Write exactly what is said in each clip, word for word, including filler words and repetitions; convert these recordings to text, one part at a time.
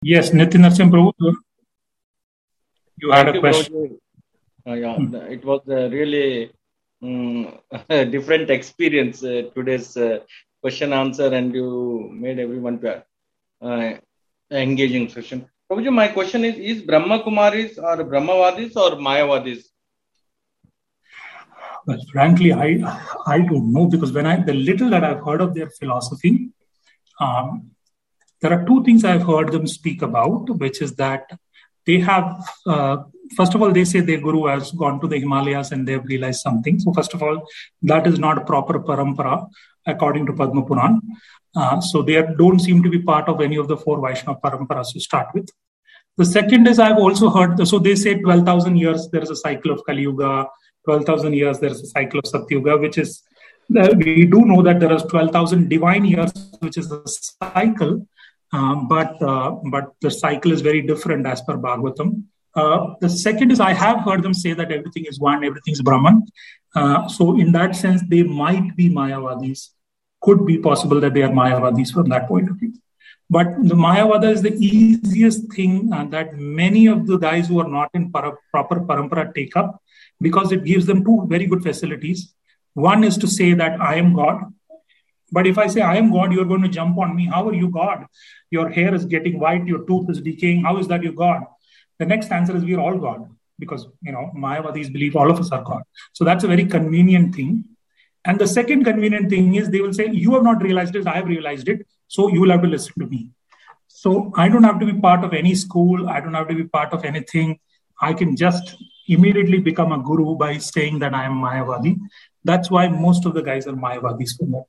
Yes, Nitin Narsim Prabhu, you had Thank a you, question. Uh, yeah, hmm. It was a really um, a different experience, uh, today's uh, question answer, and you made everyone to uh, engaging session. Prabhuji, my question is, is Brahma Kumaris or Brahmavadis or Mayavadis? Well, frankly, I I don't know, because when I the little that I've heard of their philosophy, um, there are two things I've heard them speak about, which is that they have, uh, first of all, they say their guru has gone to the Himalayas and they've realized something. So first of all, that is not a proper parampara according to Padma Puran. Uh, so they don't seem to be part of any of the four Vaishnava paramparas to start with. The second is I've also heard, so they say twelve thousand years there is a cycle of Kali Yuga, twelve thousand years there is a cycle of Satyuga, which is, uh, we do know that there is twelve thousand divine years, which is a cycle. Um, but uh, but the cycle is very different as per Bhagavatam. Uh, the second is I have heard them say that everything is one, everything is Brahman. Uh, so in that sense, they might be Mayavadis. Could be possible that they are Mayavadis from that point of view. But the Mayavada is the easiest thing uh, that many of the guys who are not in para, proper parampara take up, because it gives them two very good facilities. One is to say that I am God. But if I say I am God, you're going to jump on me. How are you God? Your hair is getting white, your tooth is decaying. How is that you God? The next answer is we are all God, because, you know, Mayavadis believe all of us are God. So that's a very convenient thing. And the second convenient thing is they will say, you have not realized it, I have realized it, so you will have to listen to me. So I don't have to be part of any school. I don't have to be part of anything. I can just immediately become a guru by saying that I am Mayavadi. That's why most of the guys are Mayavadis from that.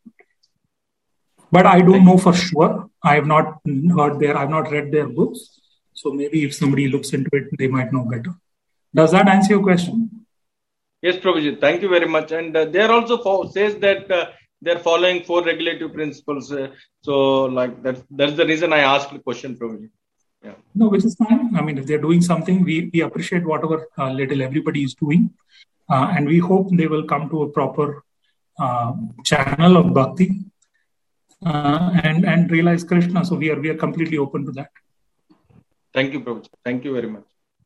But I don't know for sure. I have not heard their, I have not read their books. So maybe if somebody looks into it, they might know better. Does that answer your question? Yes, Prabhuji. Thank you very much. And uh, there also for, says that uh, they're following four regulative principles. Uh, so like that, that's the reason I asked the question, Prabhuji. Yeah. No, which is fine. I mean, if they're doing something, we, we appreciate whatever uh, little everybody is doing. Uh, and we hope they will come to a proper uh, channel of bhakti. Uh, and and realize Krishna. So we are we are completely open to that. Thank you, Prabhuji. Thank you very much.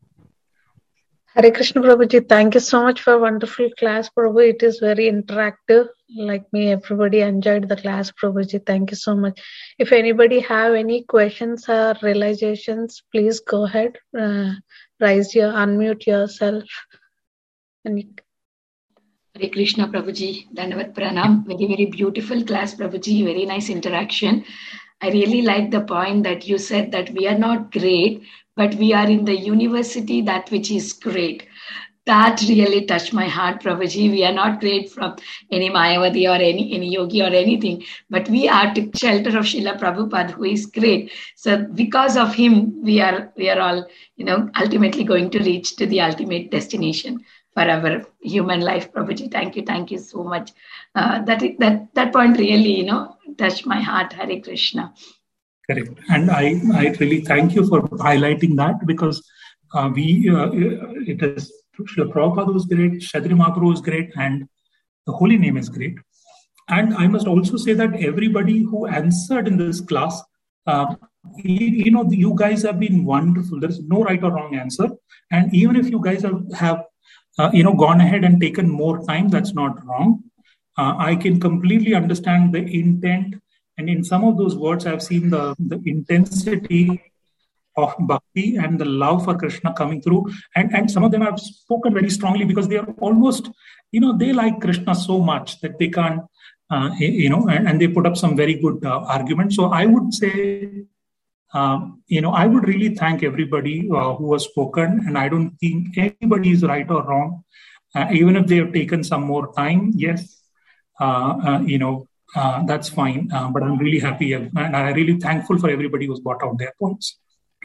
Hare Krishna, Prabhuji. Thank you so much for a wonderful class, Prabhu. It is very interactive. Like me, everybody enjoyed the class, Prabhuji. Thank you so much. If anybody have any questions or realizations, please go ahead. Uh, raise your, unmute yourself. And Hare Krishna, Prabhuji. Dandavat Pranam. Very, very beautiful class, Prabhuji. Very nice interaction. I really like the point that you said that we are not great, but we are in the university, that which is great. That really touched my heart, Prabhuji. We are not great from any Mayavadi or any, any yogi or anything, but we are to shelter of Srila Prabhupada, who is great. So because of him, we are we are all, you know, ultimately going to reach to the ultimate destination for our human life, Prabhuji. Thank you, thank you so much. Uh, that that that point really, you know, touched my heart. Hare Krishna. Correct, and I I really thank you for highlighting that, because uh, we uh, it is Srila Prabhupada was great, Chaitanya Mahaprabhu was great, and the holy name is great. And I must also say that everybody who answered in this class, uh, you, you know, you guys have been wonderful. There is no right or wrong answer, and even if you guys have, have uh, you know, gone ahead and taken more time, that's not wrong. Uh, I can completely understand the intent, and in some of those words, I've seen the, the intensity of bhakti and the love for Krishna coming through. And, and some of them have spoken very strongly, because they are almost, you know, they like Krishna so much that they can't, uh, you know, and, and they put up some very good uh, arguments. So I would say, um, you know, I would really thank everybody uh, who has spoken. And I don't think anybody is right or wrong. Uh, even if they have taken some more time, yes, uh, uh, you know, uh, that's fine. Uh, but I'm really happy, and I'm really thankful for everybody who's brought out their points.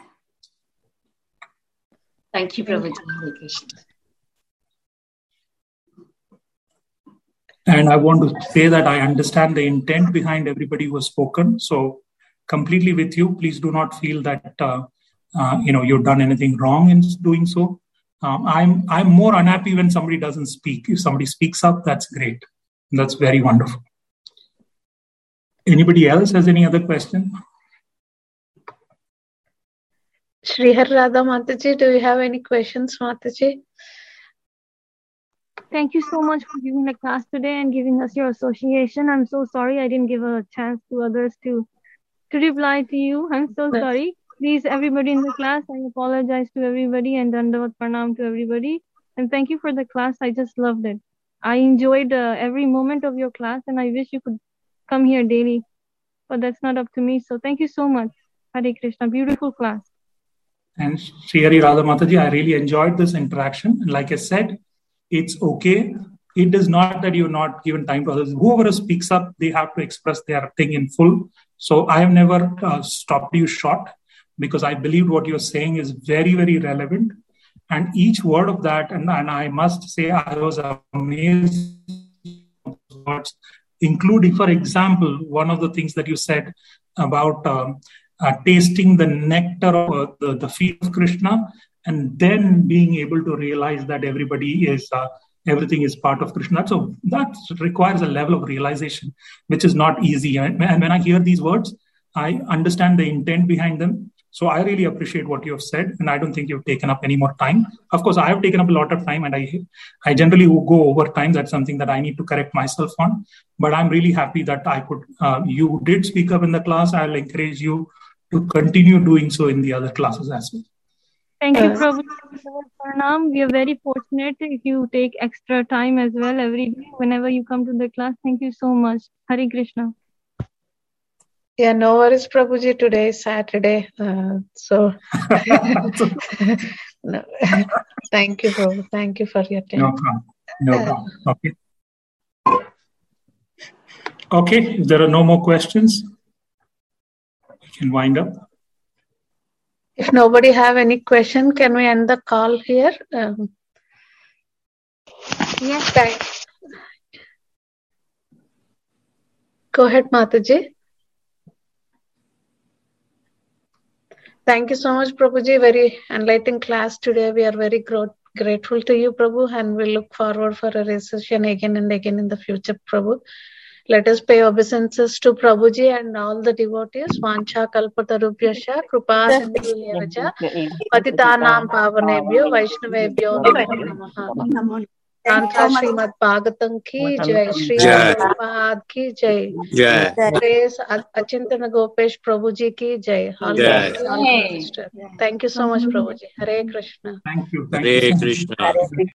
Thank you, Prabhuji. And I want to say that I understand the intent behind everybody who has spoken. So completely with you, please do not feel that, uh, uh, you know, you've done anything wrong in doing so. Um, I'm, I'm more unhappy when somebody doesn't speak. If somebody speaks up, that's great. That's very wonderful. Anybody else has any other question? Srihar Radha Mataji, do you have any questions, Mataji? Thank you so much for giving the class today and giving us your association. I'm so sorry I didn't give a chance to others to, to reply to you. I'm so sorry. Please, everybody in the class, I apologize to everybody and Dandavat Pranam to everybody. And thank you for the class. I just loved it. I enjoyed uh, every moment of your class and I wish you could come here daily. But that's not up to me. So thank you so much. Hare Krishna. Beautiful class. And Srihari Radha Mataji, I really enjoyed this interaction. Like I said, it's okay. It is not that you're not given time to others. Whoever speaks up, they have to express their thing in full. So I have never uh, stopped you short because I believe what you're saying is very, very relevant. And each word of that, and, and I must say, I was amazed words, including, for example, one of the things that you said about um, uh, tasting the nectar of uh, the, the feet of Krishna, and then being able to realize that everybody is, uh, everything is part of Krishna. So that requires a level of realization, which is not easy. And, and when I hear these words, I understand the intent behind them. So I really appreciate what you have said, and I don't think you've taken up any more time. Of course, I have taken up a lot of time, and I I generally go over time. That's something that I need to correct myself on. But I'm really happy that I could. Uh, you did speak up in the class. I'll encourage you to continue doing so in the other classes as well. Thank you, Prabhu. Pranam. We are very fortunate if you take extra time as well every day whenever you come to the class. Thank you so much. Hare Krishna. Yeah, no worries, Prabhuji. Today is Saturday. Uh, so, no. Thank you, Prabhu. Thank you for your time. No problem. No problem. Okay. Okay, if there are no more questions, we can wind up. If nobody have any question, can we end the call here? Um, yes. Thanks. Go ahead, Mataji. Thank you so much, Prabhuji. Very enlightening class today. We are very gro- grateful to you, Prabhu, and we look forward for a session again and again in the future, Prabhu. Let us pay obeisances to Prabhuji and all the devotees. Vancha kalpatarubhyascha kripa sindhulevacha patitanam pavanebhyo vaishnavebhyo namo namaha. Tantra Srimad Bhagavatam ki jai, Shri Prabhupada ki jai, Jai. Praise Achintana Gopesh Prabhuji ki jai. Jai. Thank you so much, Prabhuji. Hare Krishna. Thank you. Thank Hare you so much. Krishna.